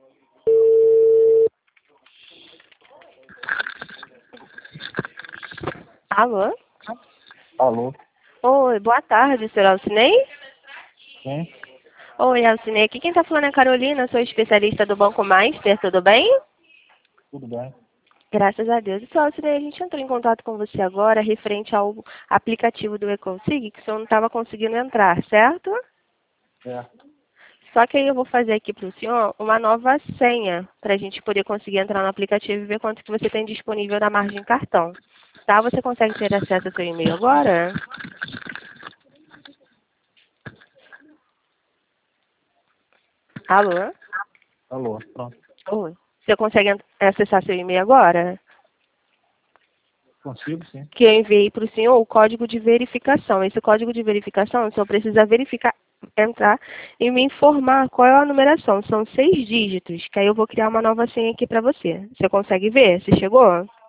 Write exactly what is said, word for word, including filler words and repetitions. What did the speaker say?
Alô? Alô? Oi, boa tarde, senhor Alcinei? Sim? Oi, Alcinei. Aqui quem está falando é a Carolina, sou especialista do Banco Master, tudo bem? Tudo bem? Graças a Deus. Senhor Alcinei, a gente entrou em contato com você agora referente ao aplicativo do EcoSig, que o senhor não estava conseguindo entrar, certo? Certo. Só que aí eu vou fazer aqui para o senhor uma nova senha, para a gente poder conseguir entrar no aplicativo e ver quanto que você tem disponível na margem cartão. Tá? Você consegue ter acesso ao seu e-mail agora? Alô? Alô, pronto. Oi. Você consegue ent- acessar seu e-mail agora? Consigo, sim. Que eu enviei para o senhor o código de verificação. Esse código de verificação, o senhor precisa verificar, entrar e me informar qual é a numeração. São seis dígitos, que aí eu vou criar uma nova senha aqui para você. Você consegue ver? Você chegou?